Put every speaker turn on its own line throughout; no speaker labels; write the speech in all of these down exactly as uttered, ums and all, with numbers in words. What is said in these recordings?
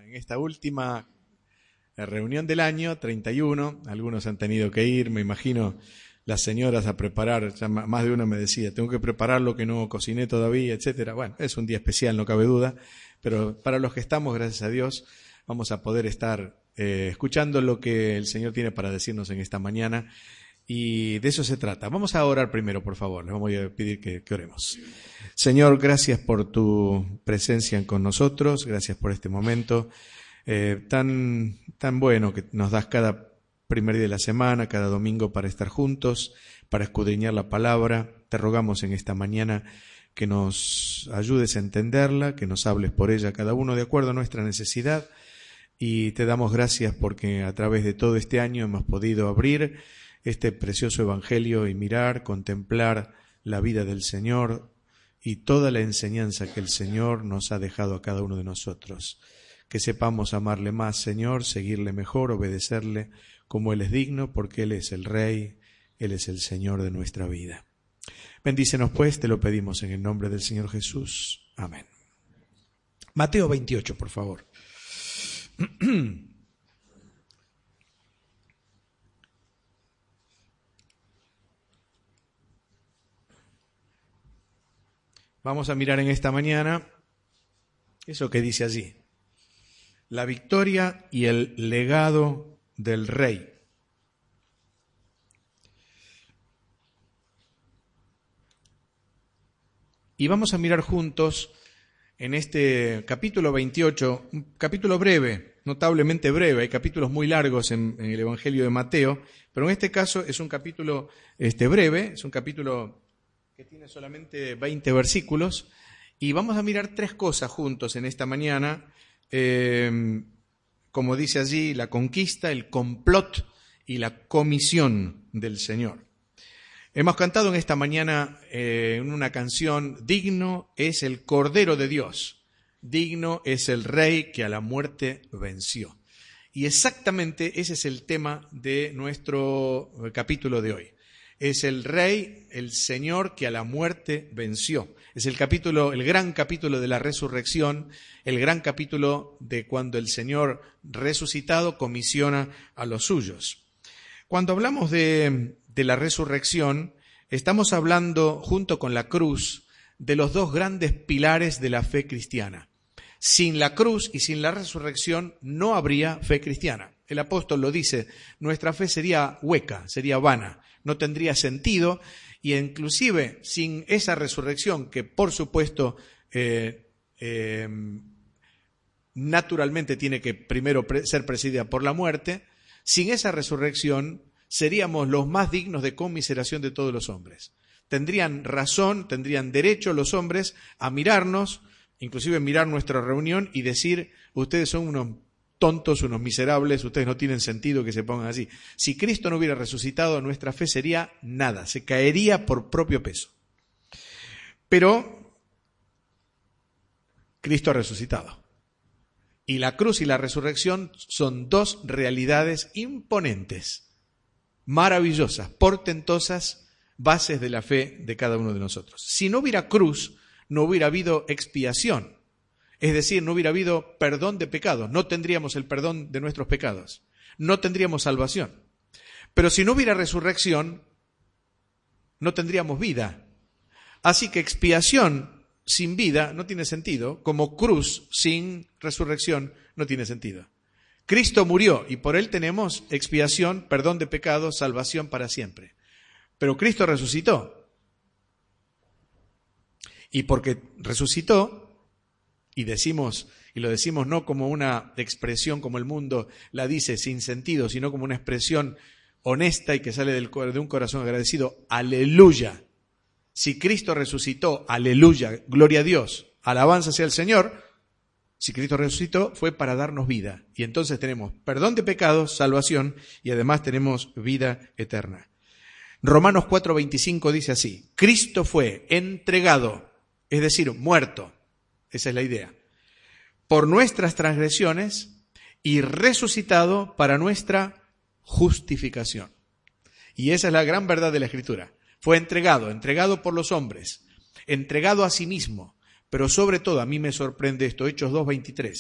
en esta última reunión del año, treinta y uno, algunos han tenido que ir, me imagino las señoras a preparar, ya más de una me decía, tengo que preparar lo que no cociné todavía, etcétera. Bueno, es un día especial, no cabe duda, pero para los que estamos, gracias a Dios, vamos a poder estar eh, escuchando lo que el Señor tiene para decirnos en esta mañana, y de eso se trata. Vamos a orar primero, por favor, les vamos a pedir que, que oremos. Señor, gracias por tu presencia con nosotros, gracias por este momento eh, tan, tan bueno que nos das cada primer día de la semana, cada domingo, para estar juntos, para escudriñar la palabra. Te rogamos en esta mañana que nos ayudes a entenderla, que nos hables por ella cada uno de acuerdo a nuestra necesidad, y te damos gracias porque a través de todo este año hemos podido abrir este precioso evangelio y mirar, contemplar la vida del Señor y toda la enseñanza que el Señor nos ha dejado a cada uno de nosotros. Que sepamos amarle más, Señor, seguirle mejor, obedecerle como Él es digno, porque Él es el Rey, Él es el Señor de nuestra vida. Bendícenos pues, te lo pedimos en el nombre del Señor Jesús. Amén. Mateo veintiocho, por favor. Vamos a mirar en esta mañana eso que dice allí: la victoria y el legado del Rey. Y vamos a mirar juntos en este capítulo veintiocho, un capítulo breve, notablemente breve. Hay capítulos muy largos en, en el Evangelio de Mateo, pero en este caso es un capítulo este, breve, es un capítulo que tiene solamente veinte versículos, y vamos a mirar tres cosas juntos en esta mañana. Eh, como dice allí, la conquista, el complot y la comisión del Señor. Hemos cantado en esta mañana eh, en una canción: digno es el Cordero de Dios, digno es el Rey que a la muerte venció. Y exactamente ese es el tema de nuestro capítulo de hoy. Es el Rey, el Señor que a la muerte venció. Es el capítulo, el gran capítulo de la resurrección, el gran capítulo de cuando el Señor resucitado comisiona a los suyos. Cuando hablamos de, de la resurrección, estamos hablando, junto con la cruz, de los dos grandes pilares de la fe cristiana. Sin la cruz y sin la resurrección no habría fe cristiana. El apóstol lo dice: nuestra fe sería hueca, sería vana, no tendría sentido, y inclusive sin esa resurrección, que por supuesto eh, eh, naturalmente tiene que primero pre- ser presidida por la muerte, sin esa resurrección seríamos los más dignos de conmiseración de todos los hombres. Tendrían razón, tendrían derecho los hombres a mirarnos, inclusive mirar nuestra reunión y decir: ustedes son unos tontos, unos miserables, ustedes no tienen sentido que se pongan así. Si Cristo no hubiera resucitado, nuestra fe sería nada, se caería por propio peso. Pero Cristo ha resucitado. Y la cruz y la resurrección son dos realidades imponentes, maravillosas, portentosas, bases de la fe de cada uno de nosotros. Si no hubiera cruz, no hubiera habido expiación. Es decir, no hubiera habido perdón de pecados, no tendríamos el perdón de nuestros pecados, no tendríamos salvación. Pero si no hubiera resurrección, no tendríamos vida. Así que expiación sin vida no tiene sentido, como cruz sin resurrección no tiene sentido. Cristo murió y por Él tenemos expiación, perdón de pecados, salvación para siempre. Pero Cristo resucitó. Y porque resucitó, y decimos, y lo decimos no como una expresión como el mundo la dice, sin sentido, sino como una expresión honesta y que sale del, de un corazón agradecido: aleluya. Si Cristo resucitó, aleluya, gloria a Dios, alabanza sea el Señor. Si Cristo resucitó, fue para darnos vida. Y entonces tenemos perdón de pecados, salvación, y además tenemos vida eterna. Romanos cuatro veinticinco dice así: Cristo fue entregado, es decir, muerto. Esa es la idea. Por nuestras transgresiones y resucitado para nuestra justificación. Y esa es la gran verdad de la Escritura. Fue entregado, entregado por los hombres, entregado a sí mismo, pero sobre todo, a mí me sorprende esto, Hechos dos veintitrés,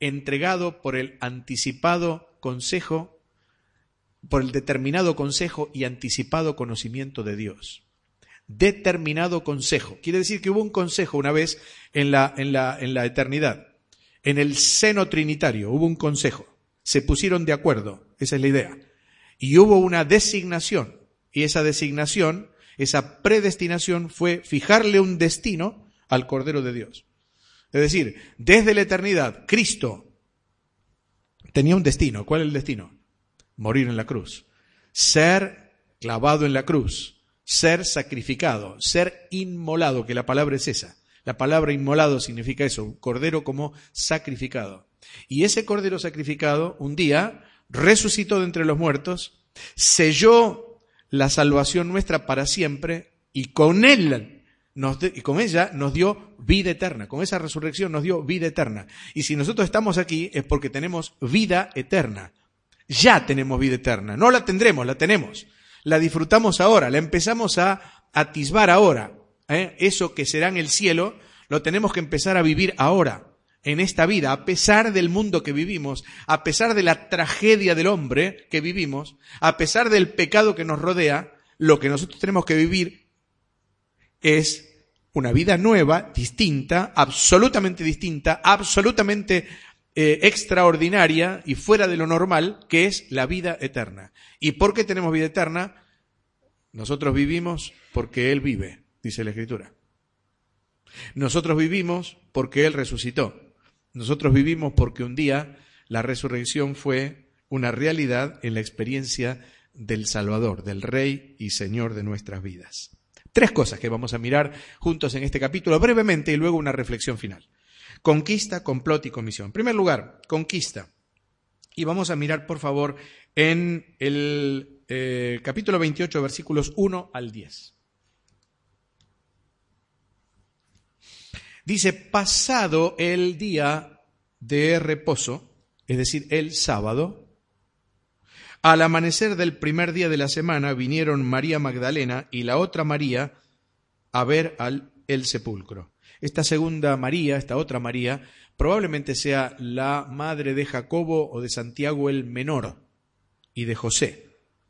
entregado por el anticipado consejo, por el determinado consejo y anticipado conocimiento de Dios. Determinado consejo. Quiere decir que hubo un consejo una vez en la, en la, en la eternidad. En el seno trinitario hubo un consejo. Se pusieron de acuerdo. Esa es la idea. Y hubo una designación. Y esa designación, esa predestinación fue fijarle un destino al Cordero de Dios. Es decir, desde la eternidad, Cristo tenía un destino. ¿Cuál es el destino? Morir en la cruz. Ser clavado en la cruz. Ser sacrificado. Ser inmolado, que la palabra es esa. La palabra inmolado significa eso, un cordero como sacrificado. Y ese cordero sacrificado, un día, resucitó de entre los muertos, selló la salvación nuestra para siempre, y con él Nos de, y con ella nos dio vida eterna. Con esa resurrección nos dio vida eterna. Y si nosotros estamos aquí es porque tenemos vida eterna. Ya tenemos vida eterna. No la tendremos, la tenemos. La disfrutamos ahora, la empezamos a atisbar ahora. ¿Eh? Eso que será en el cielo, lo tenemos que empezar a vivir ahora, en esta vida, a pesar del mundo que vivimos, a pesar de la tragedia del hombre que vivimos, a pesar del pecado que nos rodea, lo que nosotros tenemos que vivir es una vida nueva, distinta, absolutamente distinta, absolutamente eh, extraordinaria y fuera de lo normal, que es la vida eterna. ¿Y por qué tenemos vida eterna? Nosotros vivimos porque Él vive, dice la Escritura. Nosotros vivimos porque Él resucitó. Nosotros vivimos porque un día la resurrección fue una realidad en la experiencia del Salvador, del Rey y Señor de nuestras vidas. Tres cosas que vamos a mirar juntos en este capítulo brevemente y luego una reflexión final. Conquista, complot y comisión. En primer lugar, conquista. Y vamos a mirar, por favor, en el eh, capítulo veintiocho, versículos uno al diez. Dice, pasado el día de reposo, es decir, el sábado, al amanecer del primer día de la semana vinieron María Magdalena y la otra María a ver al, el sepulcro. Esta segunda María, esta otra María, probablemente sea la madre de Jacobo o de Santiago el menor y de José.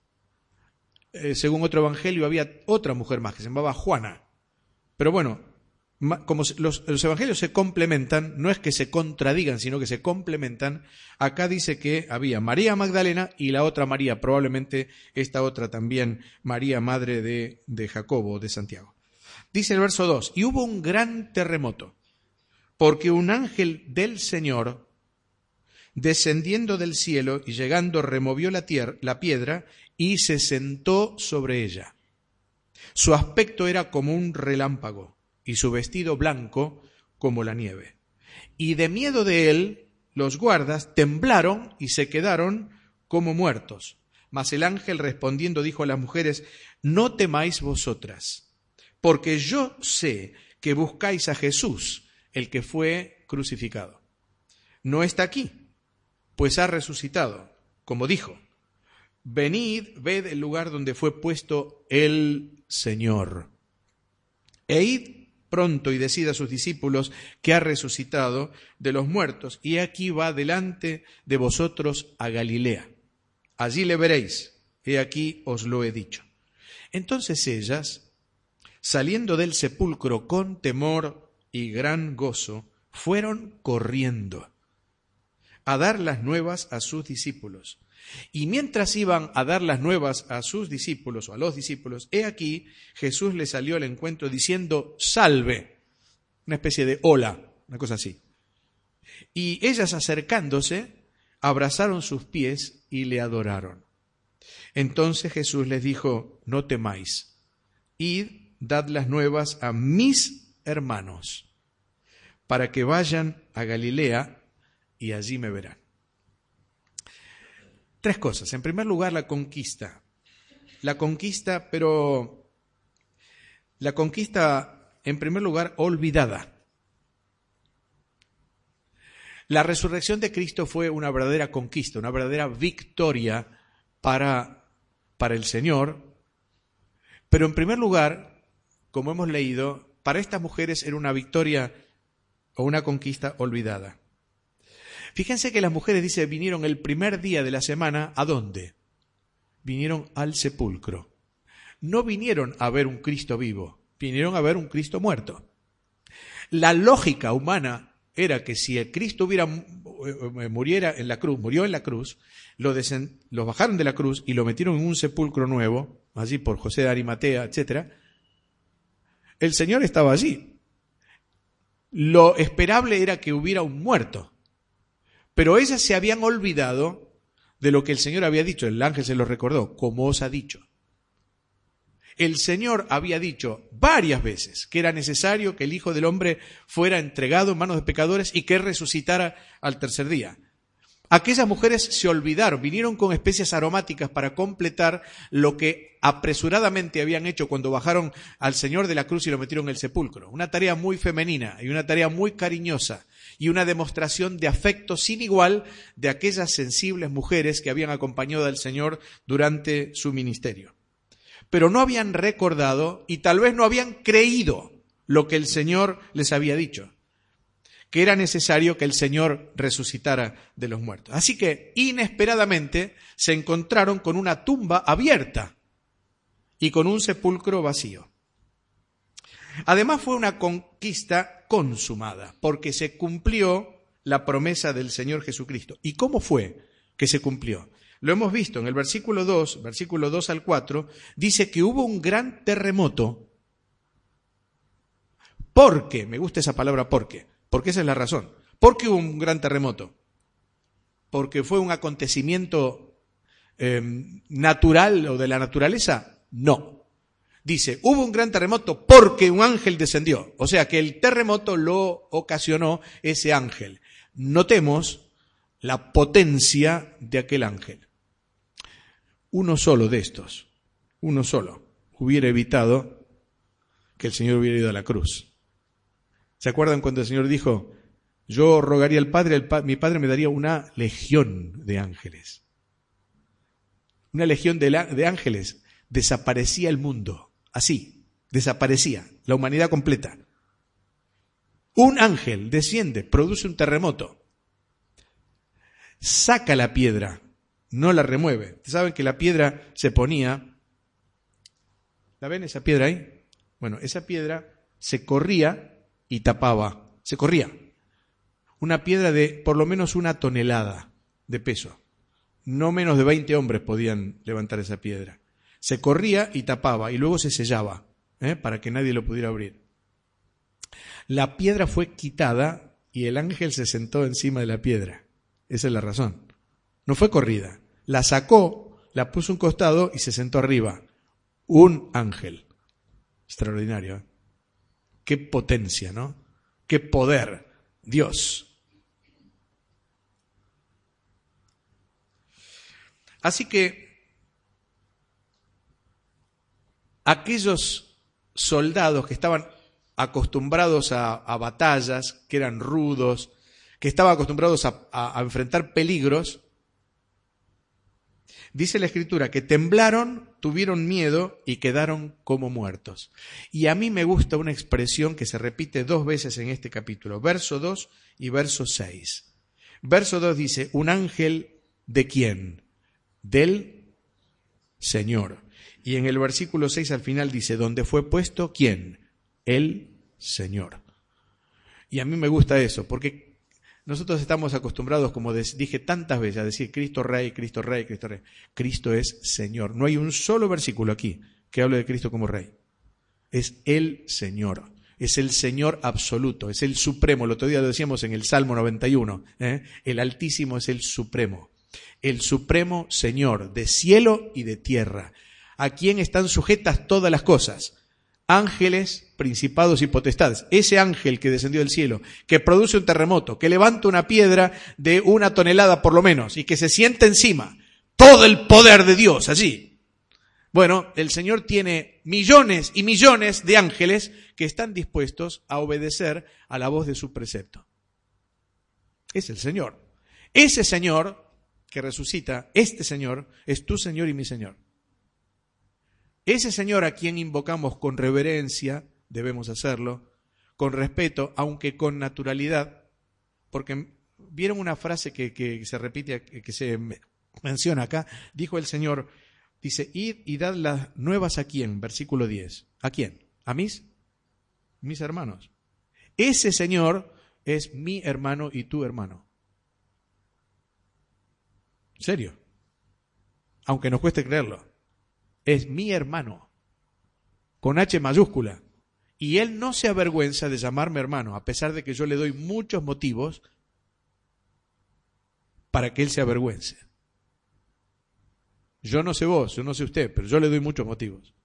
Eh, según otro evangelio había otra mujer más que se llamaba Juana. Pero bueno, como los, los evangelios se complementan, no es que se contradigan, sino que se complementan, acá dice que había María Magdalena y la otra María, probablemente esta otra también, María, madre de, de Jacobo, de Santiago. Dice el verso dos, y hubo un gran terremoto, porque un ángel del Señor, descendiendo del cielo y llegando, removió la, tierra, la piedra y se sentó sobre ella. Su aspecto era como un relámpago, y su vestido blanco como la nieve. Y de miedo de él, los guardas temblaron y se quedaron como muertos. Mas el ángel respondiendo dijo a las mujeres, no temáis vosotras, porque yo sé que buscáis a Jesús, el que fue crucificado. No está aquí, pues ha resucitado, como dijo. Venid, ved el lugar donde fue puesto el Señor. E id pronto y decid a sus discípulos que ha resucitado de los muertos, y aquí va delante de vosotros a Galilea. Allí le veréis, he aquí os lo he dicho. Entonces ellas, saliendo del sepulcro con temor y gran gozo, fueron corriendo a dar las nuevas a sus discípulos. Y mientras iban a dar las nuevas a sus discípulos o a los discípulos, he aquí Jesús les salió al encuentro diciendo salve, una especie de hola, una cosa así. Y ellas acercándose, abrazaron sus pies y le adoraron. Entonces Jesús les dijo, no temáis, id, dad las nuevas a mis hermanos, para que vayan a Galilea y allí me verán. Tres cosas. En primer lugar, la conquista. La conquista, pero la conquista, en primer lugar, olvidada. La resurrección de Cristo fue una verdadera conquista, una verdadera victoria para, para el Señor. Pero en primer lugar, como hemos leído, para estas mujeres era una victoria o una conquista olvidada. Fíjense que las mujeres, dice, vinieron el primer día de la semana, ¿a dónde? Vinieron al sepulcro. No vinieron a ver un Cristo vivo, vinieron a ver un Cristo muerto. La lógica humana era que si el Cristo hubiera muriera en la cruz, murió en la cruz, lo, desen, lo bajaron de la cruz y lo metieron en un sepulcro nuevo, allí por José de Arimatea, etcétera. El Señor estaba allí. Lo esperable era que hubiera un muerto. Pero ellas se habían olvidado de lo que el Señor había dicho. El ángel se lo recordó, como os ha dicho. El Señor había dicho varias veces que era necesario que el Hijo del Hombre fuera entregado en manos de pecadores y que resucitara al tercer día. Aquellas mujeres se olvidaron, vinieron con especias aromáticas para completar lo que apresuradamente habían hecho cuando bajaron al Señor de la cruz y lo metieron en el sepulcro. Una tarea muy femenina y una tarea muy cariñosa y una demostración de afecto sin igual de aquellas sensibles mujeres que habían acompañado al Señor durante su ministerio. Pero no habían recordado y tal vez no habían creído lo que el Señor les había dicho, que era necesario que el Señor resucitara de los muertos. Así que, inesperadamente, se encontraron con una tumba abierta y con un sepulcro vacío. Además, fue una conquista consumada, porque se cumplió la promesa del Señor Jesucristo. ¿Y cómo fue que se cumplió? Lo hemos visto en el versículo dos, versículo dos al cuatro, dice que hubo un gran terremoto. ¿Por qué? Me gusta esa palabra porque. Porque esa es la razón. ¿Por qué hubo un gran terremoto? ¿Porque fue un acontecimiento eh, natural o de la naturaleza? No. Dice, hubo un gran terremoto porque un ángel descendió. O sea que el terremoto lo ocasionó ese ángel. Notemos la potencia de aquel ángel. Uno solo de estos, uno solo, hubiera evitado que el Señor hubiera ido a la cruz. ¿Se acuerdan cuando el Señor dijo, yo rogaría al Padre, el pa- mi Padre me daría una legión de ángeles? Una legión de, la- de ángeles, desaparecía el mundo, así, desaparecía, la humanidad completa. Un ángel desciende, produce un terremoto, saca la piedra, no la remueve. Ustedes saben que la piedra se ponía, ¿la ven esa piedra ahí? Bueno, esa piedra se corría y tapaba, se corría. Una piedra de por lo menos una tonelada de peso. No menos de veinte hombres podían levantar esa piedra. Se corría y tapaba y luego se sellaba, ¿eh? para que nadie lo pudiera abrir. La piedra fue quitada y el ángel se sentó encima de la piedra. Esa es la razón. No fue corrida. La sacó, la puso a un costado y se sentó arriba. Un ángel. Extraordinario, ¿eh? Qué potencia, ¿no? Qué poder. Dios. Así que aquellos soldados que estaban acostumbrados a, a batallas, que eran rudos, que estaban acostumbrados a, a, a enfrentar peligros, dice la Escritura que temblaron, tuvieron miedo y quedaron como muertos. Y a mí me gusta una expresión que se repite dos veces en este capítulo, verso dos y verso seis. Verso dos dice, un ángel ¿de quién? Del Señor. Y en el versículo seis al final dice, ¿dónde fue puesto quién? El Señor. Y a mí me gusta eso, porque nosotros estamos acostumbrados, como dije tantas veces, a decir Cristo Rey, Cristo Rey, Cristo Rey. Cristo es Señor. No hay un solo versículo aquí que hable de Cristo como Rey. Es el Señor. Es el Señor absoluto. Es el Supremo. El otro día lo decíamos en el Salmo noventa y uno. ¿eh? El Altísimo es el Supremo. El Supremo Señor de cielo y de tierra. A quien están sujetas todas las cosas. Ángeles, principados y potestades. Ese ángel que descendió del cielo, que produce un terremoto, que levanta una piedra de una tonelada por lo menos y que se sienta encima. Todo el poder de Dios allí. Bueno, el Señor tiene millones y millones de ángeles que están dispuestos a obedecer a la voz de su precepto. Es el Señor. Ese Señor que resucita, este Señor, es tu Señor y mi Señor. Ese Señor a quien invocamos con reverencia, debemos hacerlo, con respeto, aunque con naturalidad, porque ¿vieron una frase que, que se repite, que se menciona acá? Dijo el Señor, dice, id y dad las nuevas a quién, versículo diez. ¿A quién? A mis, mis hermanos. Ese Señor es mi hermano y tu hermano. ¿En serio? Aunque nos cueste creerlo. Es mi hermano, con H mayúscula. Y Él no se avergüenza de llamarme hermano, a pesar de que yo le doy muchos motivos para que Él se avergüence. Yo no sé vos, yo no sé usted, pero yo le doy muchos motivos.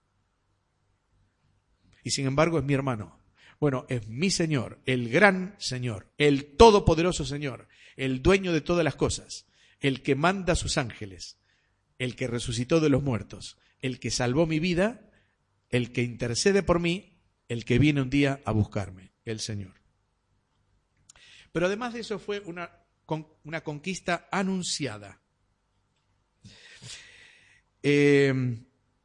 Y sin embargo es mi hermano. Bueno, es mi Señor, el gran Señor, el todopoderoso Señor, el dueño de todas las cosas, el que manda a sus ángeles, el que resucitó de los muertos, el que salvó mi vida, el que intercede por mí, el que viene un día a buscarme, el Señor. Pero además de eso fue una, una conquista anunciada. Eh,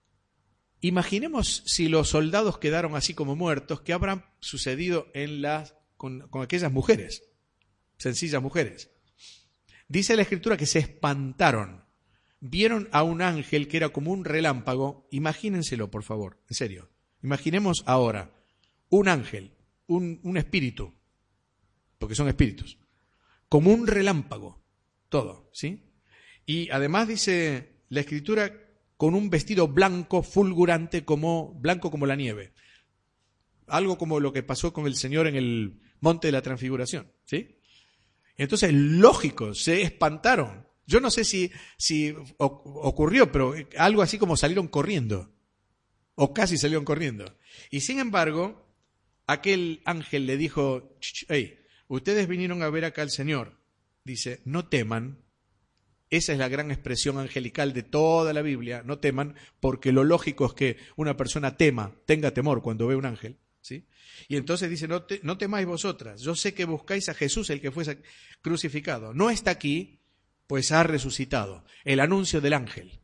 imaginemos si los soldados quedaron así como muertos, ¿qué habrán sucedido en las, con, con aquellas mujeres? Sencillas mujeres. Dice la Escritura que se espantaron. Vieron a un ángel que era como un relámpago. Imagínenselo, por favor, en serio. Imaginemos ahora un ángel, un, un espíritu, porque son espíritus, como un relámpago, todo, ¿sí? Y además dice la Escritura con un vestido blanco, fulgurante, como blanco como la nieve. Algo como lo que pasó con el Señor en el monte de la Transfiguración, ¿sí? Entonces, lógico, se espantaron. Yo no sé si, si ocurrió, pero algo así como salieron corriendo. O casi salieron corriendo. Y sin embargo, aquel ángel le dijo, hey, ustedes vinieron a ver acá al Señor. Dice, no teman. Esa es la gran expresión angelical de toda la Biblia. No teman, porque lo lógico es que una persona tema, tenga temor cuando ve un ángel, ¿sí? Y entonces dice, no, te, no temáis vosotras. Yo sé que buscáis a Jesús, el que fue crucificado. No está aquí, pues ha resucitado. El anuncio del ángel.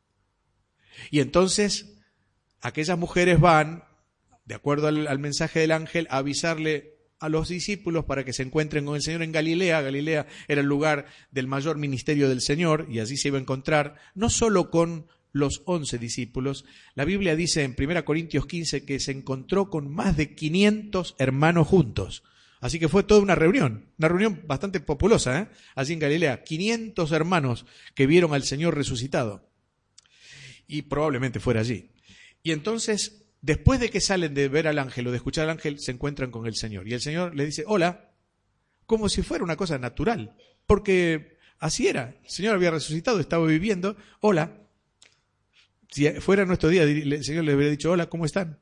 Y entonces aquellas mujeres van, de acuerdo al, al mensaje del ángel, a avisarle a los discípulos para que se encuentren con el Señor en Galilea. Galilea era el lugar del mayor ministerio del Señor y allí se iba a encontrar no solo con los once discípulos. La Biblia dice en primera Corintios quince que se encontró con más de quinientos hermanos juntos. Así que fue toda una reunión, una reunión bastante populosa, ¿eh? Allí en Galilea, quinientos hermanos que vieron al Señor resucitado. Y probablemente fuera allí. Y entonces, después de que salen de ver al ángel o de escuchar al ángel, se encuentran con el Señor. Y el Señor le dice, hola, como si fuera una cosa natural, porque así era. El Señor había resucitado, estaba viviendo, hola. Si fuera nuestro día, el Señor le hubiera dicho, hola, ¿cómo están?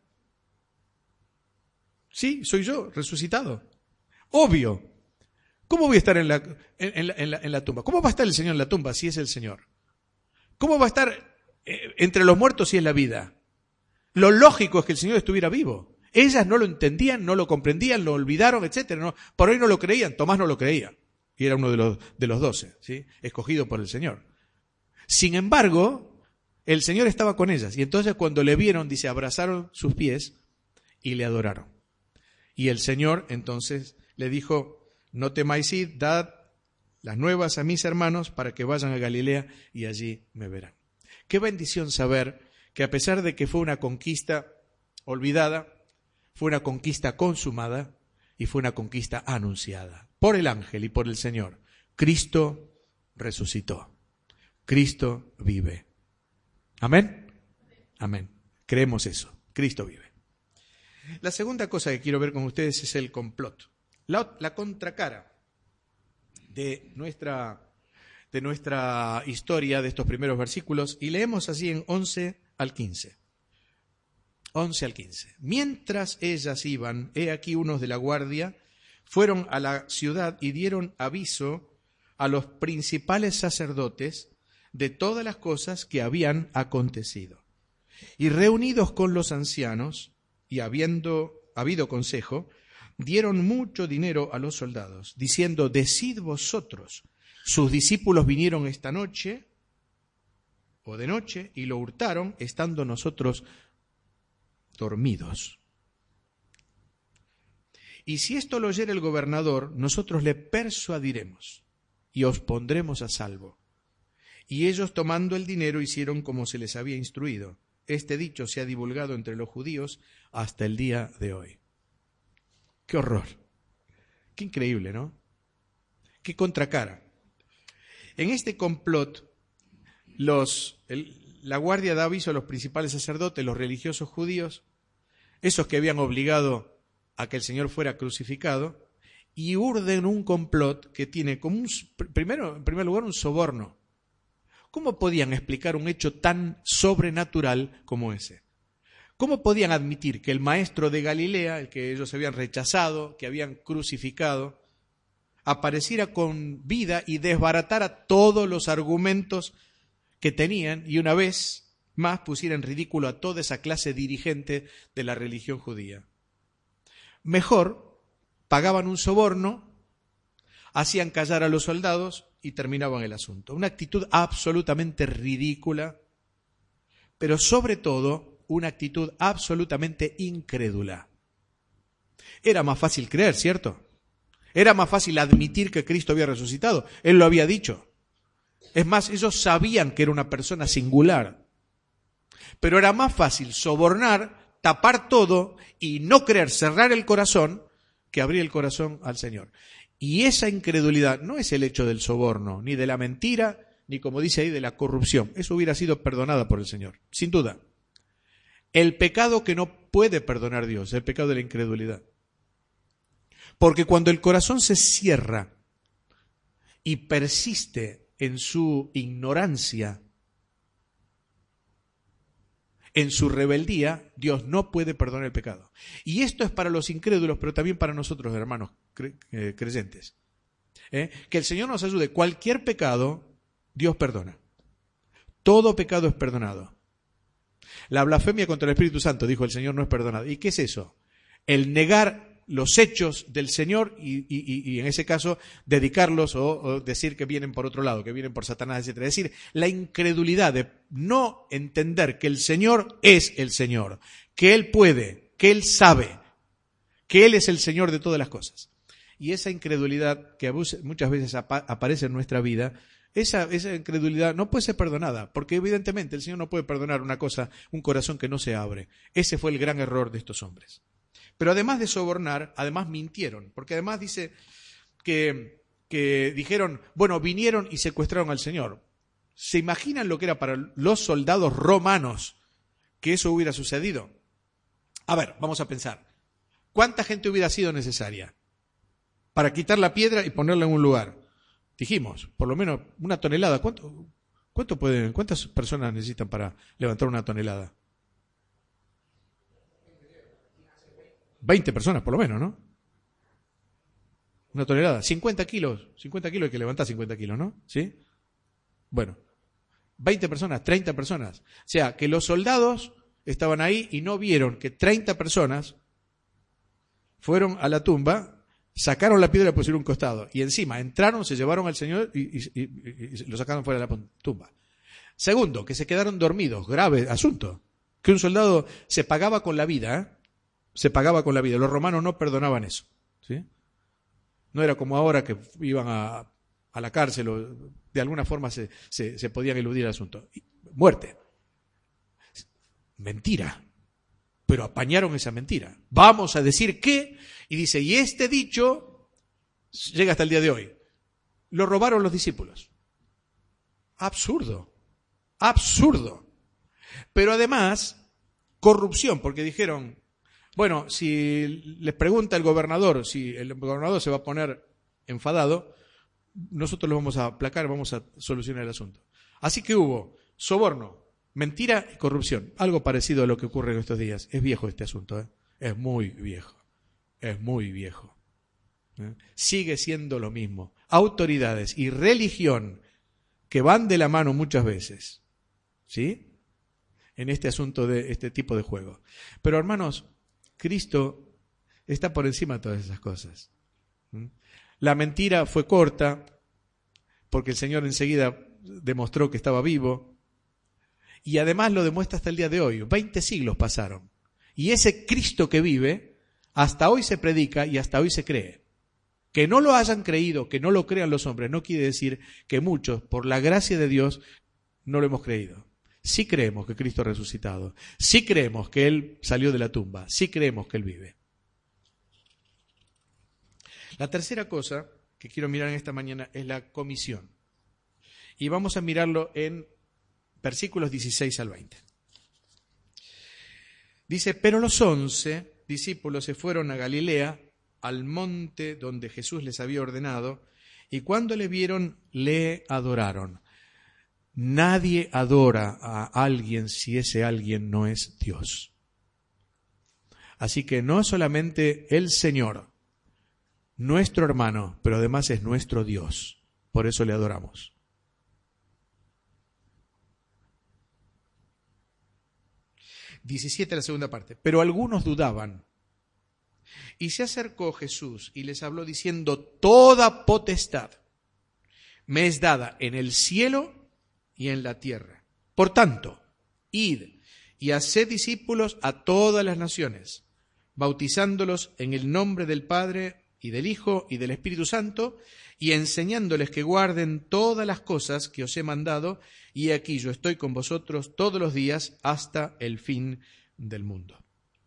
Sí, soy yo, resucitado. Obvio. ¿Cómo voy a estar en la, en, la, en, la, en la tumba? ¿Cómo va a estar el Señor en la tumba si es el Señor? ¿Cómo va a estar eh, entre los muertos si es la vida? Lo lógico es que el Señor estuviera vivo. Ellas no lo entendían, no lo comprendían, lo olvidaron, etcétera. No, por ahí no lo creían. Tomás no lo creía. Y era uno de los, de los doce, ¿sí? Escogido por el Señor. Sin embargo, el Señor estaba con ellas. Y entonces cuando le vieron, dice, abrazaron sus pies y le adoraron. Y el Señor entonces le dijo, no temáis, id, dad las nuevas a mis hermanos para que vayan a Galilea y allí me verán. Qué bendición saber que a pesar de que fue una conquista olvidada, fue una conquista consumada y fue una conquista anunciada por el ángel y por el Señor. Cristo resucitó. Cristo vive. ¿Amén? Amén. Creemos eso. Cristo vive. La segunda cosa que quiero ver con ustedes es el complot. La, la contracara de nuestra, de nuestra historia de estos primeros versículos, y leemos así en once al quince. once al quince. Mientras ellas iban, he aquí unos de la guardia, fueron a la ciudad y dieron aviso a los principales sacerdotes de todas las cosas que habían acontecido. Y reunidos con los ancianos, y habiendo habido consejo, dieron mucho dinero a los soldados, diciendo, decid vosotros, sus discípulos vinieron esta noche o de noche y lo hurtaron, estando nosotros dormidos. Y si esto lo oyere el gobernador, nosotros le persuadiremos y os pondremos a salvo. Y ellos, tomando el dinero, hicieron como se les había instruido. Este dicho se ha divulgado entre los judíos hasta el día de hoy. ¡Qué horror! ¡Qué increíble!, ¿no? ¡Qué contracara! En este complot, los, el, la guardia da aviso a los principales sacerdotes, los religiosos judíos, esos que habían obligado a que el Señor fuera crucificado, y urden un complot que tiene como un, primero, en primer lugar, un soborno. ¿Cómo podían explicar un hecho tan sobrenatural como ese? ¿Cómo podían admitir que el maestro de Galilea, el que ellos habían rechazado, que habían crucificado, apareciera con vida y desbaratara todos los argumentos que tenían y una vez más pusiera en ridículo a toda esa clase dirigente de la religión judía? Mejor pagaban un soborno, hacían callar a los soldados y terminaban el asunto. Una actitud absolutamente ridícula, pero sobre todo una actitud absolutamente incrédula. Era más fácil creer, ¿cierto? Era más fácil admitir que Cristo había resucitado. Él lo había dicho. Es más, ellos sabían que era una persona singular. Pero era más fácil sobornar, tapar todo y no creer, cerrar el corazón, que abrir el corazón al Señor. Y esa incredulidad no es el hecho del soborno, ni de la mentira, ni como dice ahí, de la corrupción. Eso hubiera sido perdonada por el Señor, sin duda. El pecado que no puede perdonar Dios, el pecado de la incredulidad. Porque cuando el corazón se cierra y persiste en su ignorancia, en su rebeldía, Dios no puede perdonar el pecado. Y esto es para los incrédulos, pero también para nosotros, hermanos cre- eh, creyentes. ¿Eh? Que el Señor nos ayude. Cualquier pecado, Dios perdona. Todo pecado es perdonado. La blasfemia contra el Espíritu Santo, dijo el Señor, no es perdonada. ¿Y qué es eso? El negar los hechos del Señor y, y, y en ese caso dedicarlos o, o decir que vienen por otro lado, que vienen por Satanás, etcétera. Es decir, la incredulidad de no entender que el Señor es el Señor, que Él puede, que Él sabe, que Él es el Señor de todas las cosas. Y esa incredulidad que muchas veces apa- aparece en nuestra vida, esa, esa incredulidad no puede ser perdonada, porque evidentemente el Señor no puede perdonar una cosa, un corazón que no se abre. Ese fue el gran error de estos hombres. Pero además de sobornar, además mintieron, porque además dice que, que dijeron, bueno, vinieron y secuestraron al Señor. ¿Se imaginan lo que era para los soldados romanos que eso hubiera sucedido? A ver, vamos a pensar. ¿Cuánta gente hubiera sido necesaria para quitar la piedra y ponerla en un lugar? Dijimos, por lo menos una tonelada. ¿Cuánto, cuánto pueden, ¿Cuántas personas necesitan para levantar una tonelada? veinte personas por lo menos, ¿no? Una tonelada, cincuenta kilos, cincuenta kilos hay que levantar cincuenta kilos, ¿no? ¿Sí? Bueno, veinte personas, treinta personas. O sea, que los soldados estaban ahí y no vieron que treinta personas fueron a la tumba, sacaron la piedra y la pusieron a un costado. Y encima entraron, se llevaron al Señor y, y, y, y lo sacaron fuera de la tumba. Segundo, que se quedaron dormidos, grave asunto. Que un soldado se pagaba con la vida, ¿eh? Se pagaba con la vida. Los romanos no perdonaban eso, ¿sí? No era como ahora que iban a, a la cárcel o de alguna forma se, se, se podían eludir el asunto. Muerte. Mentira. Pero apañaron esa mentira. Vamos a decir que, y dice, y este dicho llega hasta el día de hoy. Lo robaron los discípulos. Absurdo. Absurdo. Pero además, corrupción, porque dijeron, bueno, si les pregunta el gobernador, si el gobernador se va a poner enfadado, nosotros lo vamos a aplacar, vamos a solucionar el asunto. Así que hubo soborno, mentira y corrupción. Algo parecido a lo que ocurre en estos días. Es viejo este asunto, ¿eh? Es muy viejo. Es muy viejo. ¿Eh? Sigue siendo lo mismo. Autoridades y religión que van de la mano muchas veces, ¿sí? En este asunto de este tipo de juego. Pero hermanos, Cristo está por encima de todas esas cosas. La mentira fue corta, porque el Señor enseguida demostró que estaba vivo, y además lo demuestra hasta el día de hoy. Veinte siglos pasaron. Y ese Cristo que vive, hasta hoy se predica y hasta hoy se cree. Que no lo hayan creído, que no lo crean los hombres, no quiere decir que muchos, por la gracia de Dios, no lo hemos creído. Sí creemos que Cristo ha resucitado, sí creemos que Él salió de la tumba, sí creemos que Él vive. La tercera cosa que quiero mirar en esta mañana es la comisión. Y vamos a mirarlo en versículos dieciséis al veinte. Dice, pero los once discípulos se fueron a Galilea, al monte donde Jesús les había ordenado, y cuando le vieron, le adoraron. Nadie adora a alguien si ese alguien no es Dios. Así que no solamente el Señor, nuestro hermano, pero además es nuestro Dios. Por eso le adoramos. diecisiete, la segunda parte. Pero algunos dudaban. Y se acercó Jesús y les habló diciendo, toda potestad me es dada en el cielo y en la tierra. Por tanto, id y haced discípulos a todas las naciones, bautizándolos en el nombre del Padre y del Hijo y del Espíritu Santo, y enseñándoles que guarden todas las cosas que os he mandado, y aquí yo estoy con vosotros todos los días hasta el fin del mundo.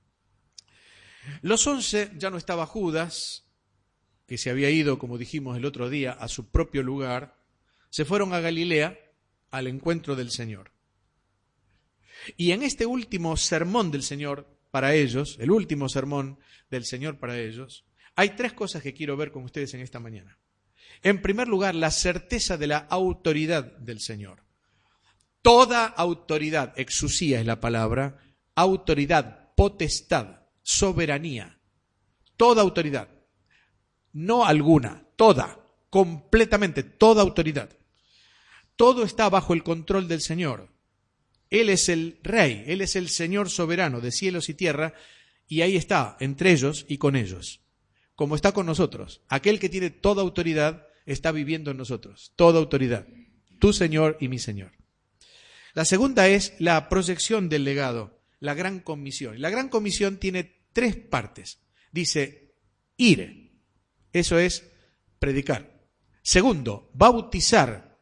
Los once, ya no estaba Judas, que se había ido, como dijimos el otro día, a su propio lugar, se fueron a Galilea al encuentro del Señor. Y en este último sermón del Señor para ellos, el último sermón del Señor para ellos, hay tres cosas que quiero ver con ustedes en esta mañana. En primer lugar, la certeza de la autoridad del Señor. Toda autoridad, exusía es la palabra, autoridad, potestad, soberanía, toda autoridad, no alguna, toda, completamente, toda autoridad. Todo está bajo el control del Señor. Él es el Rey, Él es el Señor soberano de cielos y tierra, y ahí está, entre ellos y con ellos, como está con nosotros. Aquel que tiene toda autoridad está viviendo en nosotros, toda autoridad, tu Señor y mi Señor. La segunda es la proyección del legado, la gran comisión. La gran comisión tiene tres partes. Dice, ir, eso es predicar. Segundo, bautizar.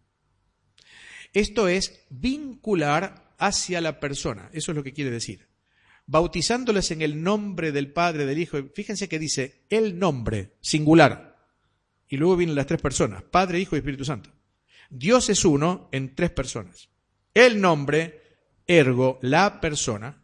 Esto es vincular hacia la persona, eso es lo que quiere decir. Bautizándoles en el nombre del Padre, del Hijo. Fíjense que dice el nombre, singular. Y luego vienen las tres personas, Padre, Hijo y Espíritu Santo. Dios es uno en tres personas. El nombre, ergo, la persona,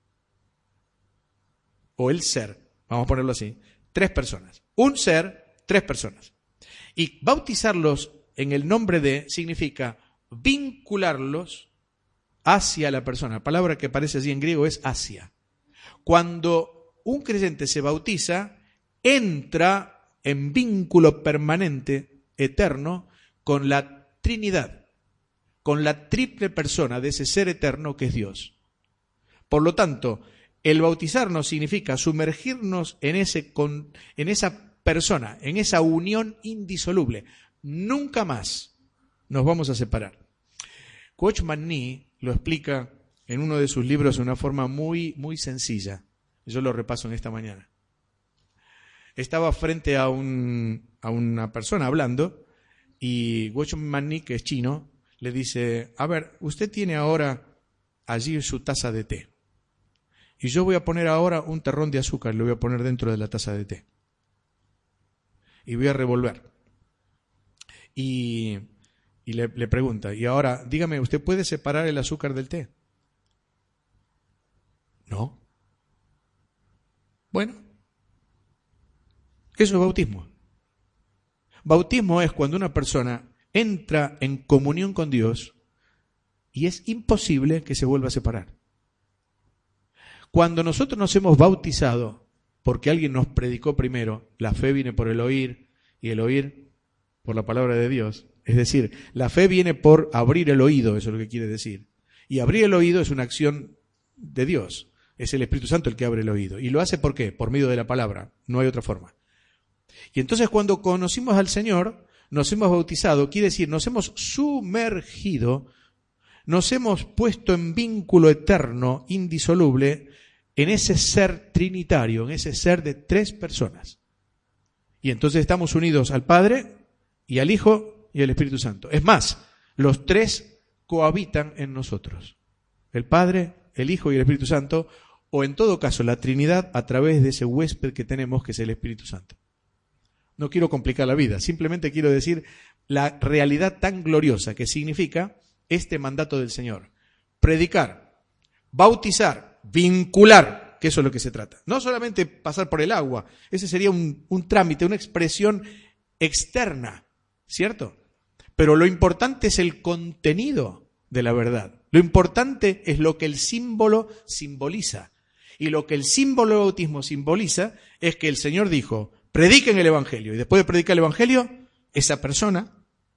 o el ser, vamos a ponerlo así, tres personas. Un ser, tres personas. Y bautizarlos en el nombre de significa vincularlos hacia la persona. La palabra que aparece así en griego es hacia. Cuando un creyente se bautiza, entra en vínculo permanente, eterno, con la Trinidad, con la triple persona de ese ser eterno que es Dios. Por lo tanto, el bautizarnos significa sumergirnos en, ese, con, en esa persona, en esa unión indisoluble. Nunca más nos vamos a separar. Watchman Nee lo explica en uno de sus libros de una forma muy, muy sencilla. Yo lo repaso en esta mañana. Estaba frente a, un, a una persona hablando y Watchman Nee, que es chino, le dice, a ver, usted tiene ahora allí su taza de té. Y yo voy a poner ahora un terrón de azúcar, lo voy a poner dentro de la taza de té. Y voy a revolver. Y, y le, le pregunta, y ahora, dígame, ¿usted puede separar el azúcar del té? No. Bueno, eso es bautismo. Bautismo es cuando una persona entra en comunión con Dios y es imposible que se vuelva a separar. Cuando nosotros nos hemos bautizado, porque alguien nos predicó primero, la fe viene por el oír y el oír por la palabra de Dios. Es decir, la fe viene por abrir el oído, eso es lo que quiere decir. Y abrir el oído es una acción de Dios. Es el Espíritu Santo el que abre el oído. ¿Y lo hace por qué? Por medio de la palabra. No hay otra forma. Y entonces cuando conocimos al Señor, nos hemos bautizado, quiere decir, nos hemos sumergido, nos hemos puesto en vínculo eterno, indisoluble, en ese ser trinitario, en ese ser de tres personas. Y entonces estamos unidos al Padre y al Hijo y al Espíritu Santo. Es más, los tres cohabitan en nosotros. El Padre, el Hijo y el Espíritu Santo, o en todo caso la Trinidad a través de ese huésped que tenemos que es el Espíritu Santo. No quiero complicar la vida, simplemente quiero decir la realidad tan gloriosa que significa este mandato del Señor. Predicar, bautizar, vincular, que eso es lo que se trata. No solamente pasar por el agua, ese sería un, un trámite, una expresión externa, ¿cierto? Pero lo importante es el contenido de la verdad. Lo importante es lo que el símbolo simboliza. Y lo que el símbolo de bautismo simboliza es que el Señor dijo, prediquen el Evangelio. Y después de predicar el Evangelio, esa persona,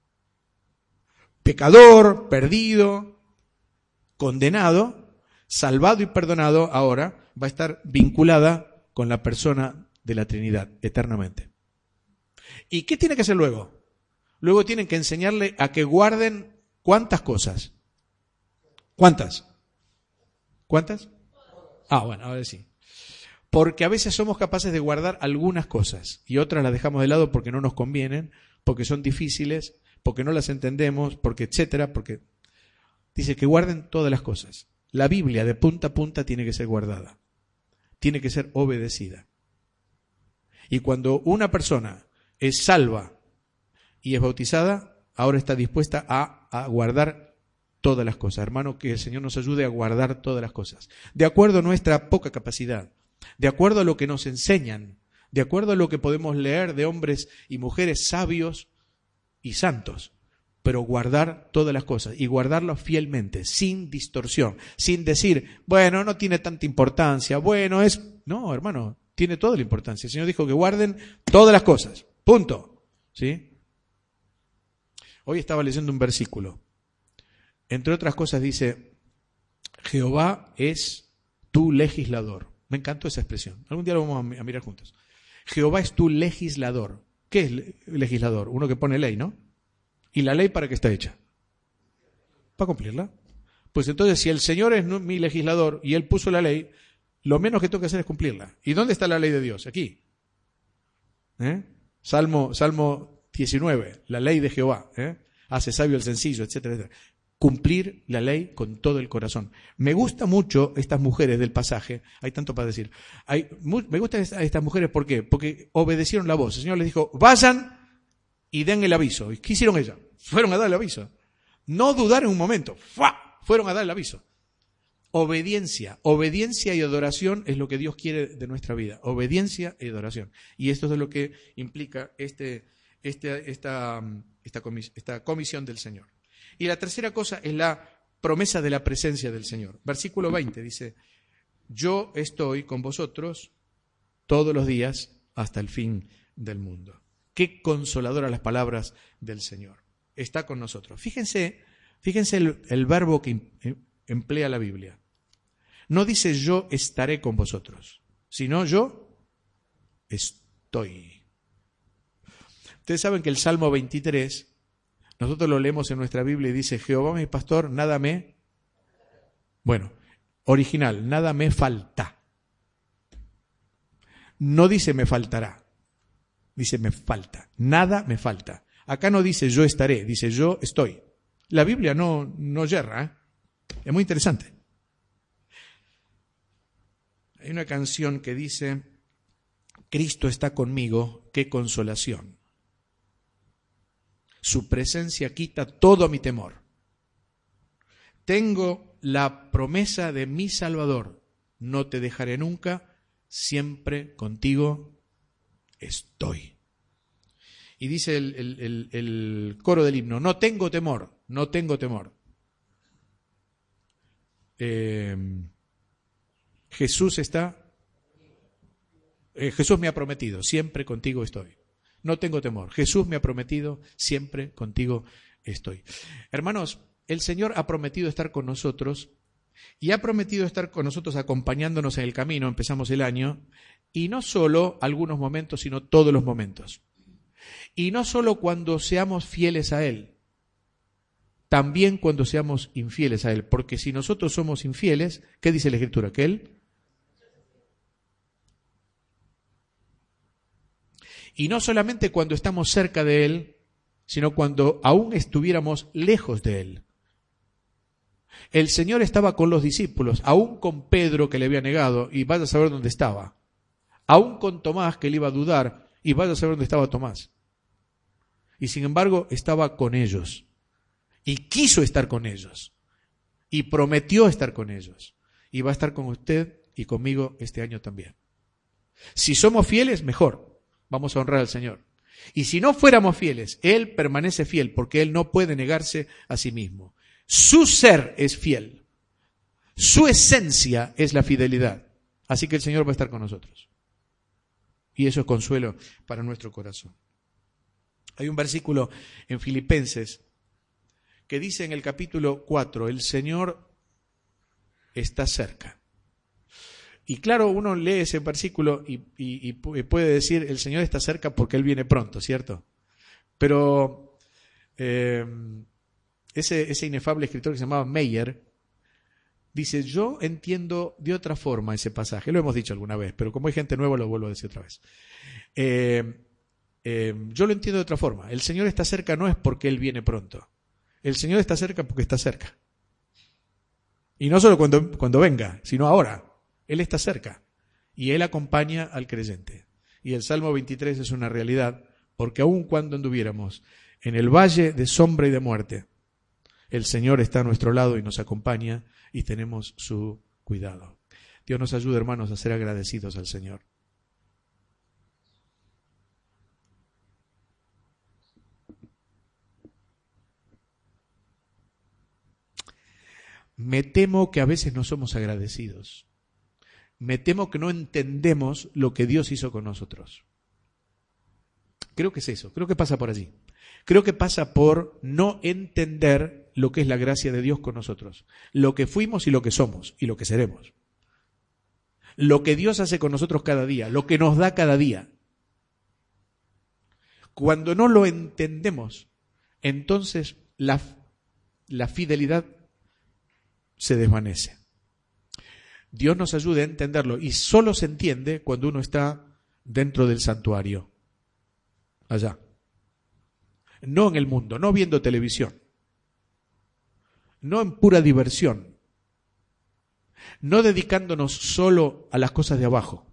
pecador, perdido, condenado, salvado y perdonado, ahora va a estar vinculada con la persona de la Trinidad eternamente. ¿Y qué tiene que hacer luego? Luego tienen que enseñarle a que guarden ¿cuántas cosas? ¿Cuántas? ¿Cuántas? Ah, bueno, ahora sí. Porque a veces somos capaces de guardar algunas cosas y otras las dejamos de lado porque no nos convienen, porque son difíciles, porque no las entendemos, porque etcétera, porque dice que guarden todas las cosas. La Biblia de punta a punta tiene que ser guardada, tiene que ser obedecida. Y cuando una persona es salva y es bautizada, ahora está dispuesta a, a guardar todas las cosas. Hermano, que el Señor nos ayude a guardar todas las cosas, de acuerdo a nuestra poca capacidad, de acuerdo a lo que nos enseñan, de acuerdo a lo que podemos leer de hombres y mujeres sabios y santos, pero guardar todas las cosas y guardarlo fielmente, sin distorsión, sin decir, bueno, no tiene tanta importancia, bueno, es... No, hermano, tiene toda la importancia. El Señor dijo que guarden todas las cosas, punto. ¿Sí? Hoy estaba leyendo un versículo. Entre otras cosas dice, Jehová es tu legislador. Me encantó esa expresión. Algún día lo vamos a mirar juntos. Jehová es tu legislador. ¿Qué es legislador? Uno que pone ley, ¿no? ¿Y la ley para qué está hecha? Para cumplirla. Pues entonces, si el Señor es mi legislador y Él puso la ley, lo menos que tengo que hacer es cumplirla. ¿Y dónde está la ley de Dios? Aquí. ¿Eh? Salmo, Salmo diecinueve, la ley de Jehová. ¿eh? Hace sabio el sencillo, etcétera, etcétera. Cumplir la ley con todo el corazón. Me gusta mucho estas mujeres del pasaje, hay tanto para decir. Hay, me gustan estas mujeres, ¿por qué? Porque obedecieron la voz. El Señor les dijo, vayan y den el aviso. ¿Y qué hicieron ellas? Fueron a dar el aviso. No dudaron un momento, ¡fua! Fueron a dar el aviso. Obediencia, obediencia y adoración es lo que Dios quiere de nuestra vida. Obediencia y adoración. Y esto es lo que implica este, este, esta, esta, comis, esta comisión del Señor. Y la tercera cosa es la promesa de la presencia del Señor. Versículo veinte dice, yo estoy con vosotros todos los días hasta el fin del mundo. Qué consoladoras las palabras del Señor. Está con nosotros. Fíjense, fíjense el, el verbo que emplea la Biblia. No dice yo estaré con vosotros, sino yo estoy. Ustedes saben que el Salmo veintitrés, nosotros lo leemos en nuestra Biblia y dice, Jehová mi pastor, nada me... Bueno, original, nada me falta. No dice me faltará, dice me falta, nada me falta. Acá no dice yo estaré, dice yo estoy. La Biblia no, no yerra, ¿eh? Es muy interesante. Hay una canción que dice, Cristo está conmigo, qué consolación. Su presencia quita todo mi temor. Tengo la promesa de mi Salvador, no te dejaré nunca, siempre contigo estoy. Y dice el, el, el, el coro del himno, no tengo temor, no tengo temor. Eh, Jesús está, eh, Jesús me ha prometido, siempre contigo estoy. No tengo temor, Jesús me ha prometido, siempre contigo estoy. Hermanos, el Señor ha prometido estar con nosotros y ha prometido estar con nosotros acompañándonos en el camino, empezamos el año, y no solo algunos momentos, sino todos los momentos. Y no solo cuando seamos fieles a Él, también cuando seamos infieles a Él, porque si nosotros somos infieles, ¿qué dice la Escritura? Que Él... Y no solamente cuando estamos cerca de Él, sino cuando aún estuviéramos lejos de Él. El Señor estaba con los discípulos, aún con Pedro que le había negado, y vaya a saber dónde estaba. Aún con Tomás que le iba a dudar, y vaya a saber dónde estaba Tomás. Y sin embargo estaba con ellos. Y quiso estar con ellos. Y prometió estar con ellos. Y va a estar con usted y conmigo este año también. Si somos fieles, mejor. Vamos a honrar al Señor. Y si no fuéramos fieles, Él permanece fiel porque Él no puede negarse a sí mismo. Su ser es fiel. Su esencia es la fidelidad. Así que el Señor va a estar con nosotros. Y eso es consuelo para nuestro corazón. Hay un versículo en Filipenses que dice en el capítulo cuatro, el Señor está cerca. Y claro, uno lee ese versículo y, y, y puede decir, el Señor está cerca porque Él viene pronto, ¿cierto? Pero eh, ese, ese inefable escritor que se llamaba Meyer dice, yo entiendo de otra forma ese pasaje. Lo hemos dicho alguna vez, pero como hay gente nueva lo vuelvo a decir otra vez. Eh, eh, yo lo entiendo de otra forma. El Señor está cerca no es porque Él viene pronto. El Señor está cerca porque está cerca. Y no solo cuando, cuando venga, sino ahora. Él está cerca y Él acompaña al creyente. Y el Salmo veintitrés es una realidad, porque aun cuando anduviéramos en el valle de sombra y de muerte, el Señor está a nuestro lado y nos acompaña y tenemos su cuidado. Dios nos ayude, hermanos, a ser agradecidos al Señor. Me temo que a veces no somos agradecidos. Me temo que no entendemos lo que Dios hizo con nosotros. Creo que es eso, creo que pasa por allí. Creo que pasa por no entender lo que es la gracia de Dios con nosotros. Lo que fuimos y lo que somos y lo que seremos. Lo que Dios hace con nosotros cada día, lo que nos da cada día. Cuando no lo entendemos, entonces la, la fidelidad se desvanece. Dios nos ayude a entenderlo y solo se entiende cuando uno está dentro del santuario, allá. No en el mundo, no viendo televisión, no en pura diversión, no dedicándonos solo a las cosas de abajo.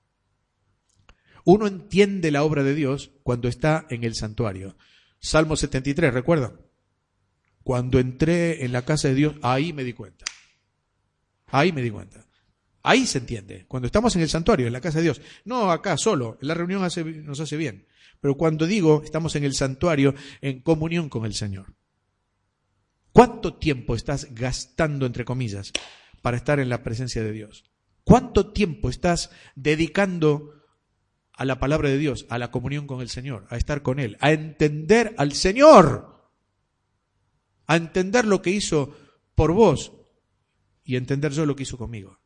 Uno entiende la obra de Dios cuando está en el santuario. Salmo setenta y tres, ¿recuerdan? Cuando entré en la casa de Dios, ahí me di cuenta. Ahí me di cuenta. Ahí se entiende. Cuando estamos en el santuario, en la casa de Dios. No acá solo. La reunión hace, nos hace bien. Pero cuando digo estamos en el santuario, en comunión con el Señor. ¿Cuánto tiempo estás gastando, entre comillas, para estar en la presencia de Dios? ¿Cuánto tiempo estás dedicando a la palabra de Dios, a la comunión con el Señor, a estar con Él, a entender al Señor, a entender lo que hizo por vos y entender yo lo que hizo conmigo?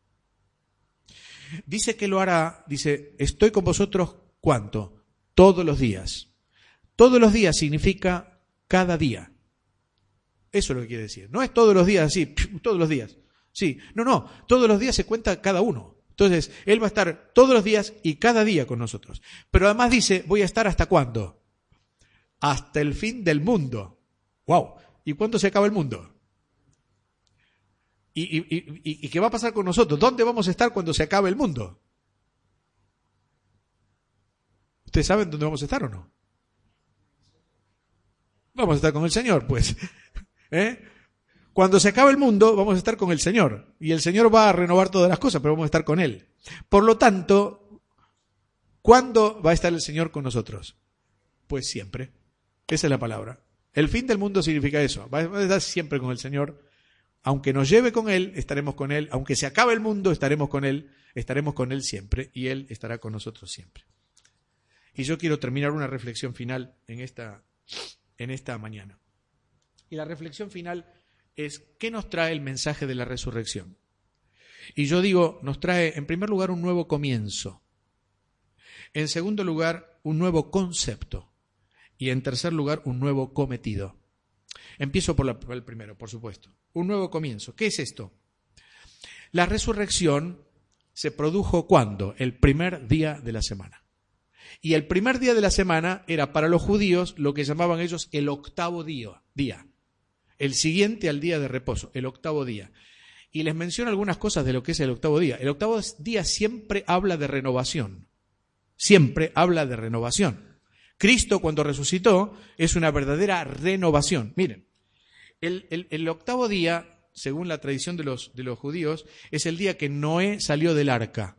Dice que lo hará, dice, estoy con vosotros, ¿cuánto? Todos los días. Todos los días significa cada día. Eso es lo que quiere decir. No es todos los días así, todos los días. Sí, no, no, todos los días se cuenta cada uno. Entonces, Él va a estar todos los días y cada día con nosotros. Pero además dice, voy a estar ¿hasta cuándo? Hasta el fin del mundo. ¡Wow! ¿Y cuándo se acaba el mundo? ¿Y, y, y, y qué va a pasar con nosotros? ¿Dónde vamos a estar cuando se acabe el mundo? ¿Ustedes saben dónde vamos a estar o no? Vamos a estar con el Señor, pues. ¿Eh? Cuando se acabe el mundo, vamos a estar con el Señor. Y el Señor va a renovar todas las cosas, pero vamos a estar con Él. Por lo tanto, ¿cuándo va a estar el Señor con nosotros? Pues siempre. Esa es la palabra. El fin del mundo significa eso. Va a estar siempre con el Señor. Aunque nos lleve con Él, estaremos con Él. Aunque se acabe el mundo, estaremos con Él. Estaremos con Él siempre. Y Él estará con nosotros siempre. Y yo quiero terminar una reflexión final en esta, en esta mañana. Y la reflexión final es, ¿qué nos trae el mensaje de la resurrección? Y yo digo, nos trae en primer lugar un nuevo comienzo. En segundo lugar, un nuevo concepto. Y en tercer lugar, un nuevo cometido. Empiezo por, la, por el primero, por supuesto. Un nuevo comienzo. ¿Qué es esto? La resurrección se produjo ¿cuándo? El primer día de la semana. Y el primer día de la semana era para los judíos lo que llamaban ellos el octavo día, día. El siguiente al día de reposo, el octavo día. Y les menciono algunas cosas de lo que es el octavo día. El octavo día siempre habla de renovación. Siempre habla de renovación. Cristo, cuando resucitó, es una verdadera renovación. Miren, el, el, el octavo día, según la tradición de los, de los judíos, es el día que Noé salió del arca.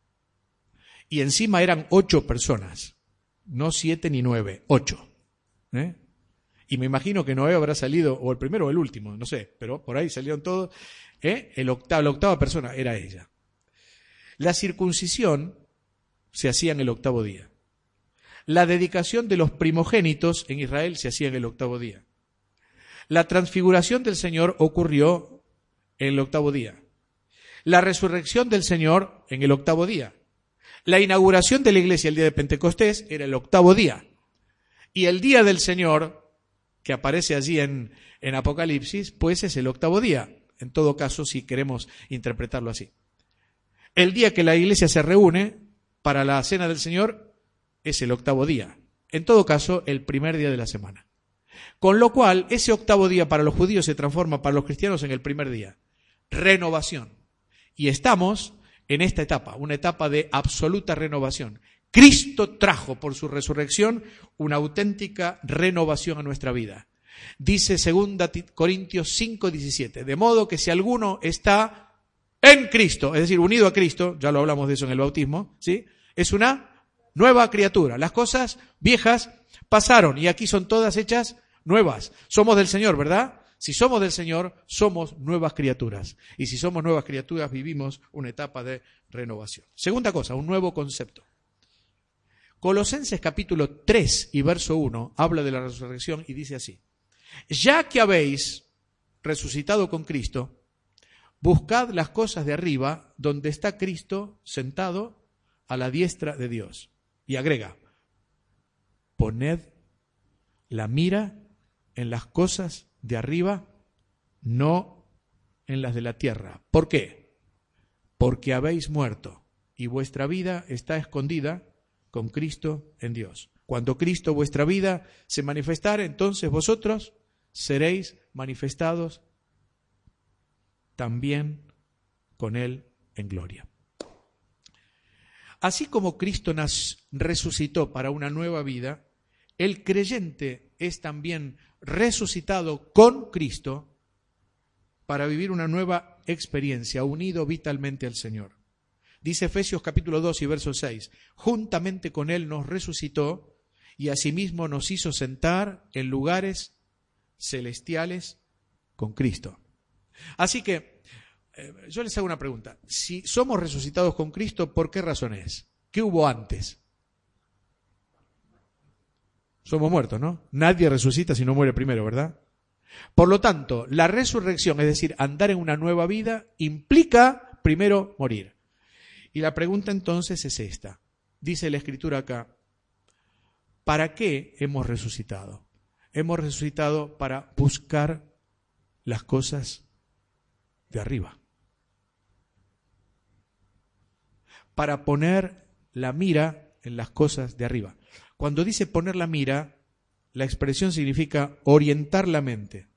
Y encima eran ocho personas, no siete ni nueve, ocho. ¿Eh? Y me imagino que Noé habrá salido, o el primero o el último, no sé, pero por ahí salieron todos. ¿Eh? El octavo, la octava persona era ella. La circuncisión se hacía en el octavo día. La dedicación de los primogénitos en Israel se hacía en el octavo día. La transfiguración del Señor ocurrió en el octavo día. La resurrección del Señor en el octavo día. La inauguración de la iglesia el día de Pentecostés era el octavo día. Y el día del Señor, que aparece allí en, en Apocalipsis, pues es el octavo día. En todo caso, si queremos interpretarlo así. El día que la iglesia se reúne para la cena del Señor es el octavo día. En todo caso, el primer día de la semana. Con lo cual, ese octavo día para los judíos se transforma para los cristianos en el primer día. Renovación. Y estamos en esta etapa, una etapa de absoluta renovación. Cristo trajo por su resurrección una auténtica renovación a nuestra vida. Dice segunda Corintios cinco diecisiete, de modo que si alguno está en Cristo, es decir, unido a Cristo, ya lo hablamos de eso en el bautismo, ¿sí? Es una nueva criatura. Las cosas viejas pasaron y aquí son todas hechas nuevas. Somos del Señor, ¿verdad? Si somos del Señor, somos nuevas criaturas. Y si somos nuevas criaturas, vivimos una etapa de renovación. Segunda cosa, un nuevo concepto. Colosenses capítulo tres y verso uno habla de la resurrección y dice así: ya que habéis resucitado con Cristo, buscad las cosas de arriba, donde está Cristo sentado a la diestra de Dios. Y agrega, poned la mira en las cosas de arriba, no en las de la tierra. ¿Por qué? Porque habéis muerto y vuestra vida está escondida con Cristo en Dios. Cuando Cristo vuestra vida se manifestare, entonces vosotros seréis manifestados también con Él en gloria. Así como Cristo nos resucitó para una nueva vida, el creyente es también resucitado con Cristo para vivir una nueva experiencia, unido vitalmente al Señor. Dice Efesios capítulo dos y verso seis, juntamente con Él nos resucitó y asimismo nos hizo sentar en lugares celestiales con Cristo. Así que eh, yo les hago una pregunta. Si somos resucitados con Cristo, ¿por qué razón es? ¿Qué hubo antes? Somos muertos, ¿no? Nadie resucita si no muere primero, ¿verdad? Por lo tanto, la resurrección, es decir, andar en una nueva vida, implica primero morir. Y la pregunta entonces es esta. Dice la Escritura acá, ¿para qué hemos resucitado? Hemos resucitado para buscar las cosas de arriba. Para poner la mira en las cosas de arriba. Cuando dice poner la mira, la expresión significa orientar la mente.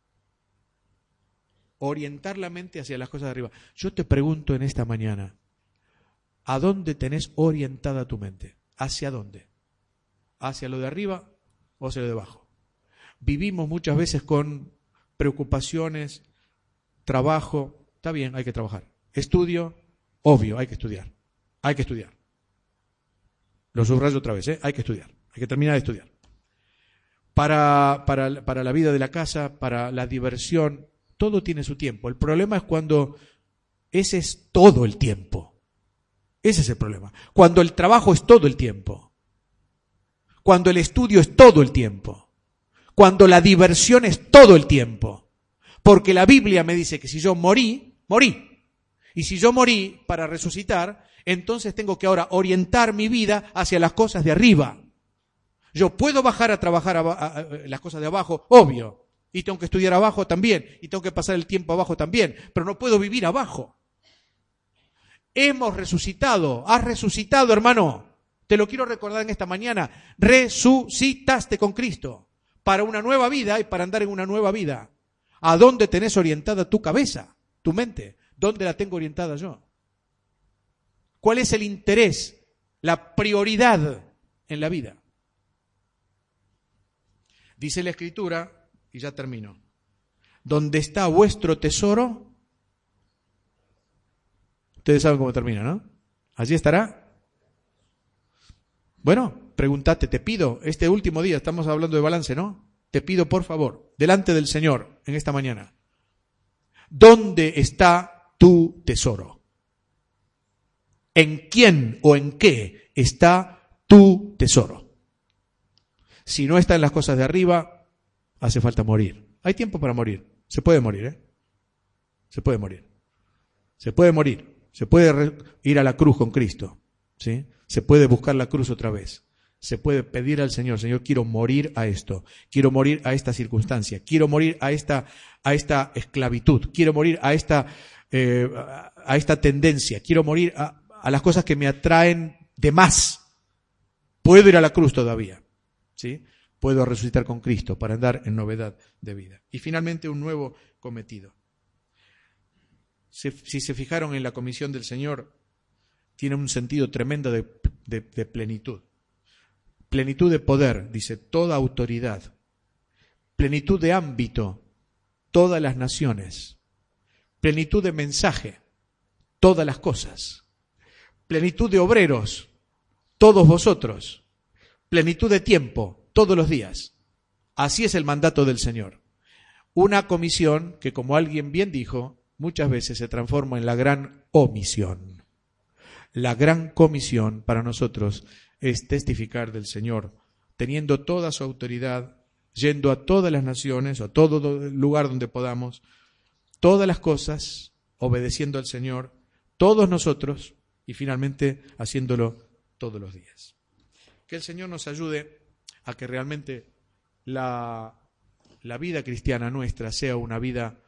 Orientar la mente hacia las cosas de arriba. Yo te pregunto en esta mañana, ¿a dónde tenés orientada tu mente? ¿Hacia dónde? ¿Hacia lo de arriba o hacia lo de abajo? Vivimos muchas veces con preocupaciones, trabajo. Está bien, hay que trabajar. Estudio, obvio, hay que estudiar. Hay que estudiar. Lo subrayo otra vez, ¿eh? Hay que estudiar. Hay que terminar de estudiar. Para, para, para la vida de la casa, para la diversión, todo tiene su tiempo. El problema es cuando ese es todo el tiempo. Ese es el problema. Cuando el trabajo es todo el tiempo. Cuando el estudio es todo el tiempo. Cuando la diversión es todo el tiempo. Porque la Biblia me dice que si yo morí, morí. Y si yo morí para resucitar, entonces tengo que ahora orientar mi vida hacia las cosas de arriba. Yo puedo bajar a trabajar a, a, a las cosas de abajo, obvio. Y tengo que estudiar abajo también. Y tengo que pasar el tiempo abajo también. Pero no puedo vivir abajo. Hemos resucitado. ¿Has resucitado, hermano? Te lo quiero recordar en esta mañana. Resucitaste con Cristo para una nueva vida y para andar en una nueva vida. ¿A dónde tenés orientada tu cabeza, tu mente? ¿Dónde la tengo orientada yo? ¿Cuál es el interés, la prioridad en la vida? Dice la Escritura, y ya termino, ¿dónde está vuestro tesoro? Ustedes saben cómo termina, ¿no? Allí estará. Bueno, pregúntate, te pido, este último día, estamos hablando de balance, ¿no? Te pido, por favor, delante del Señor, en esta mañana, ¿dónde está tu tesoro? ¿En quién o en qué está tu tesoro? Si no está en las cosas de arriba, hace falta morir. Hay tiempo para morir. Se puede morir, ¿eh? Se puede morir. Se puede morir. Se puede re- ir a la cruz con Cristo, ¿sí? Se puede buscar la cruz otra vez. Se puede pedir al Señor, Señor, quiero morir a esto, quiero morir a esta circunstancia, quiero morir a esta, a esta esclavitud, quiero morir a esta, eh, a esta tendencia, quiero morir a, a las cosas que me atraen de más. Puedo ir a la cruz todavía, ¿sí? Puedo resucitar con Cristo para andar en novedad de vida. Y finalmente un nuevo cometido. Si, si se fijaron en la comisión del Señor, tiene un sentido tremendo de, de, de plenitud. Plenitud de poder, dice, toda autoridad. Plenitud de ámbito, todas las naciones. Plenitud de mensaje, todas las cosas. Plenitud de obreros, todos vosotros. Plenitud de tiempo, todos los días. Así es el mandato del Señor. Una comisión que, como alguien bien dijo, muchas veces se transforma en la gran omisión. La gran comisión para nosotros es testificar del Señor, teniendo toda su autoridad, yendo a todas las naciones, a todo lugar donde podamos, todas las cosas, obedeciendo al Señor, todos nosotros, y finalmente haciéndolo todos los días. Que el Señor nos ayude a que realmente la, la vida cristiana nuestra sea una vida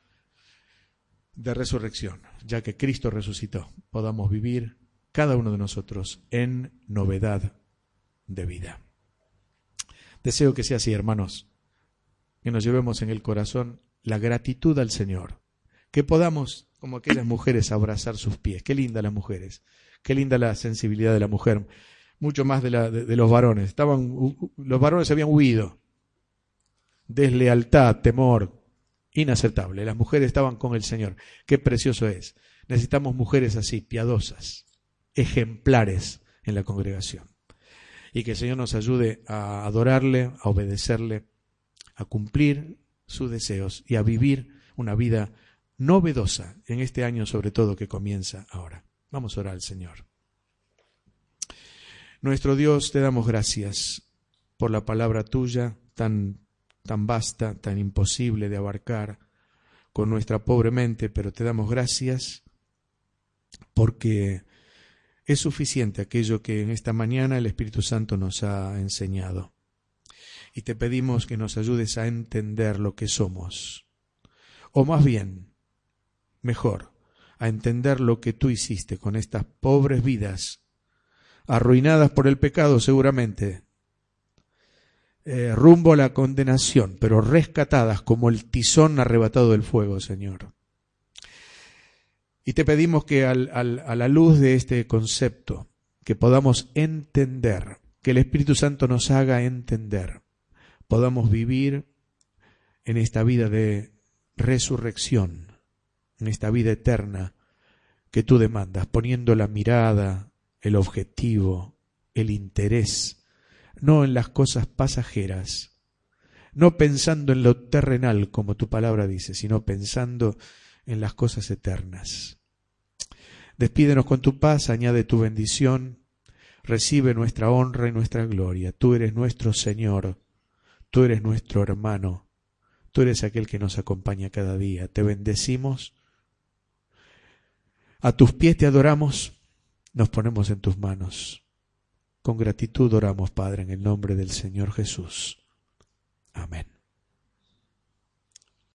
de resurrección, ya que Cristo resucitó, podamos vivir cada uno de nosotros en novedad de vida. Deseo que sea así, hermanos, que nos llevemos en el corazón la gratitud al Señor, que podamos, como aquellas mujeres, abrazar sus pies. Qué linda las mujeres, qué linda la sensibilidad de la mujer, mucho más de, la, de, de los varones. Estaban, los varones habían huido, deslealtad, temor, inaceptable. Las mujeres estaban con el Señor. Qué precioso es. Necesitamos mujeres así, piadosas, ejemplares en la congregación. Y que el Señor nos ayude a adorarle, a obedecerle, a cumplir sus deseos y a vivir una vida novedosa en este año, sobre todo, que comienza ahora. Vamos a orar al Señor. Nuestro Dios, te damos gracias por la palabra tuya, tan, tan vasta, tan imposible de abarcar con nuestra pobre mente, pero te damos gracias porque es suficiente aquello que en esta mañana el Espíritu Santo nos ha enseñado. Y te pedimos que nos ayudes a entender lo que somos. O más bien, mejor, a entender lo que tú hiciste con estas pobres vidas, arruinadas por el pecado seguramente, eh, rumbo a la condenación, pero rescatadas como el tizón arrebatado del fuego, Señor. Y te pedimos que al, al, a la luz de este concepto, que podamos entender, que el Espíritu Santo nos haga entender, podamos vivir en esta vida de resurrección, en esta vida eterna que tú demandas, poniendo la mirada, el objetivo, el interés, no en las cosas pasajeras, no pensando en lo terrenal como tu palabra dice, sino pensando en las cosas eternas. Despídenos con tu paz, añade tu bendición, recibe nuestra honra y nuestra gloria. Tú eres nuestro Señor, tú eres nuestro hermano, tú eres aquel que nos acompaña cada día. Te bendecimos, a tus pies te adoramos, nos ponemos en tus manos. Con gratitud oramos, Padre, en el nombre del Señor Jesús. Amén.